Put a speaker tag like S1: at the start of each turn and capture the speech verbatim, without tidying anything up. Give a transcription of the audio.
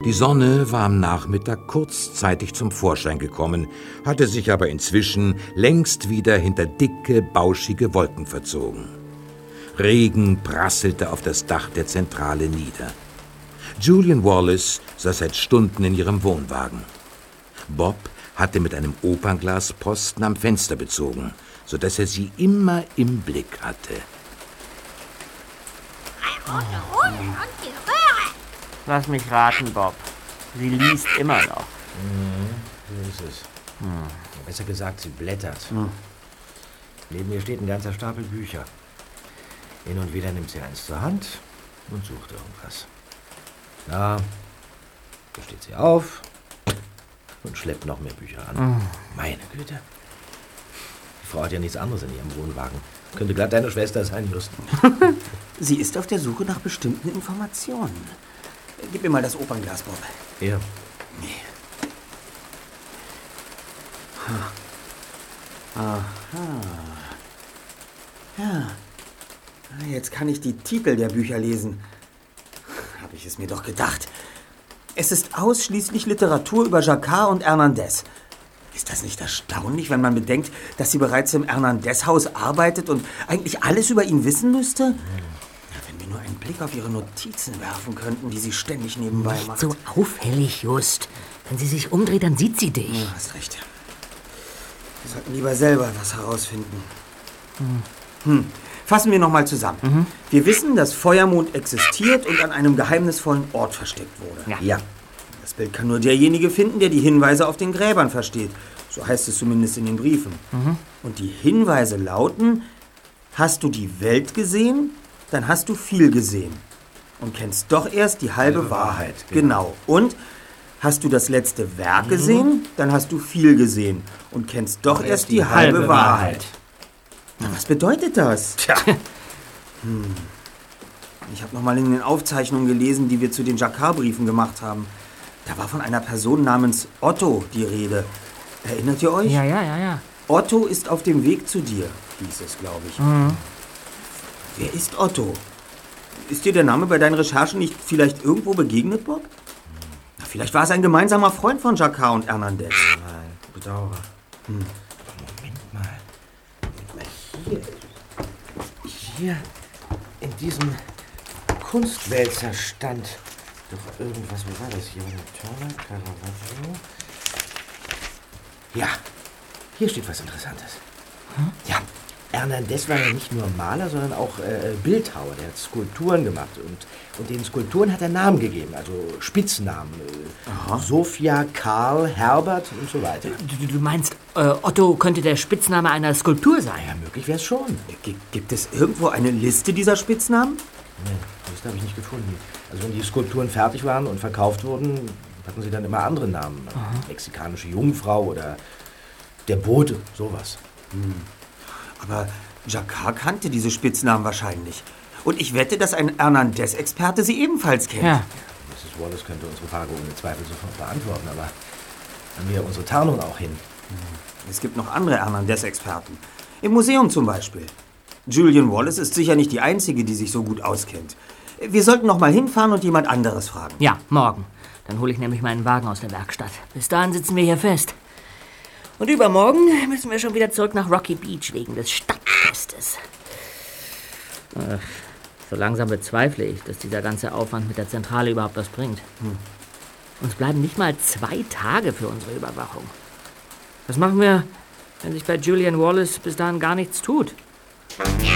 S1: Die Sonne war am Nachmittag kurzzeitig zum Vorschein gekommen, hatte sich aber inzwischen längst wieder hinter dicke, bauschige Wolken verzogen. Regen prasselte auf das Dach der Zentrale nieder. Julian Wallace saß seit Stunden in ihrem Wohnwagen. Bob hatte mit einem Opernglas Posten am Fenster bezogen, sodass er sie immer im Blick hatte.
S2: Lass mich raten, Bob. Sie liest immer noch.
S3: Mhm, so ist es. Hm. Besser gesagt, sie blättert. Hm. Neben ihr steht ein ganzer Stapel Bücher. Hin und wieder nimmt sie eins zur Hand und sucht irgendwas. Na, da steht sie auf und schleppt noch mehr Bücher an. Hm. Meine Güte. Die Frau hat ja nichts anderes in ihrem Wohnwagen. Könnte glatt deine Schwester sein, Just.
S4: Sie ist auf der Suche nach bestimmten Informationen. Gib mir mal das Opernglas, Bob.
S3: Ja.
S4: Nee. Aha. Ja. Jetzt kann ich die Titel der Bücher lesen. Habe ich es mir doch gedacht. Es ist ausschließlich Literatur über Jacquard und Hernandez. Ist das nicht erstaunlich, wenn man bedenkt, dass sie bereits im Hernandez-Haus arbeitet und eigentlich alles über ihn wissen müsste? Ja, wenn wir nur einen Blick auf ihre Notizen werfen könnten, die sie ständig nebenbei
S5: nicht
S4: macht.
S5: So auffällig, Just. Wenn sie sich umdreht, dann sieht sie dich.
S4: Ja, hast recht. Wir sollten lieber selber was herausfinden. Hm. Hm. Fassen wir nochmal zusammen. Mhm. Wir wissen, dass Feuermond existiert und an einem geheimnisvollen Ort versteckt wurde.
S5: Ja.
S4: ja. Das Bild kann nur derjenige finden, der die Hinweise auf den Gräbern versteht. So heißt es zumindest in den Briefen. Mhm. Und die Hinweise lauten: Hast du die Welt gesehen, dann hast du viel gesehen. Und kennst doch erst die halbe, halbe Wahrheit. Wahrheit. Genau. genau. Und hast du das letzte Werk mhm. gesehen, dann hast du viel gesehen. Und kennst doch erst, erst die, die halbe, halbe Wahrheit. Wahrheit. Na, was bedeutet das? Tja. Hm. Ich habe noch mal in den Aufzeichnungen gelesen, die wir zu den Jacquard-Briefen gemacht haben. Da war von einer Person namens Otto die Rede. Erinnert ihr euch?
S5: Ja, ja, ja, ja.
S4: Otto ist auf dem Weg zu dir, hieß es, glaube ich. Mhm. Wer ist Otto? Ist dir der Name bei deinen Recherchen nicht vielleicht irgendwo begegnet, Bob? Na, vielleicht war es ein gemeinsamer Freund von Jacquard und Hernandez.
S3: Nein, bedauere. Hm. Moment mal. Hier, hier in diesem Kunstwälzer stand doch irgendwas. Wo war das? Hier war der Turner, Caravaggio. Ja, hier steht was Interessantes. Hm? Ja, Hernandez war ja nicht nur Maler, sondern auch äh, Bildhauer. Der hat Skulpturen gemacht und, und den Skulpturen hat er Namen gegeben, also Spitznamen. Äh, Sophia, Karl, Herbert und so weiter.
S5: Du, du meinst, äh, Otto könnte der Spitzname einer Skulptur sein?
S3: Ja, möglich wäre es schon.
S4: G- gibt es irgendwo eine Liste dieser Spitznamen?
S3: Nee, Liste habe ich nicht gefunden. Also wenn die Skulpturen fertig waren und verkauft wurden, hatten sie dann immer andere Namen. Aha. Mexikanische Jungfrau oder der Bote, sowas.
S4: Hm. Aber Jacquard kannte diese Spitznamen wahrscheinlich. Und ich wette, dass ein Hernandez-Experte sie ebenfalls kennt.
S5: Ja.
S3: Misses Wallace könnte unsere Frage ohne Zweifel sofort beantworten, aber haben wir unsere Tarnung auch hin?
S4: Es gibt noch andere Hernandez-Experten. Im Museum zum Beispiel. Julian Wallace ist sicher nicht die Einzige, die sich so gut auskennt. Wir sollten noch mal hinfahren und jemand anderes fragen.
S5: Ja, morgen. Dann hole ich nämlich meinen Wagen aus der Werkstatt. Bis dahin sitzen wir hier fest. Und übermorgen müssen wir schon wieder zurück nach Rocky Beach wegen des Stadtfestes. Ach, so langsam bezweifle ich, dass dieser ganze Aufwand mit der Zentrale überhaupt was bringt. Hm. Uns bleiben nicht mal zwei Tage für unsere Überwachung. Was machen wir, wenn sich bei Julian Wallace bis dahin gar nichts tut?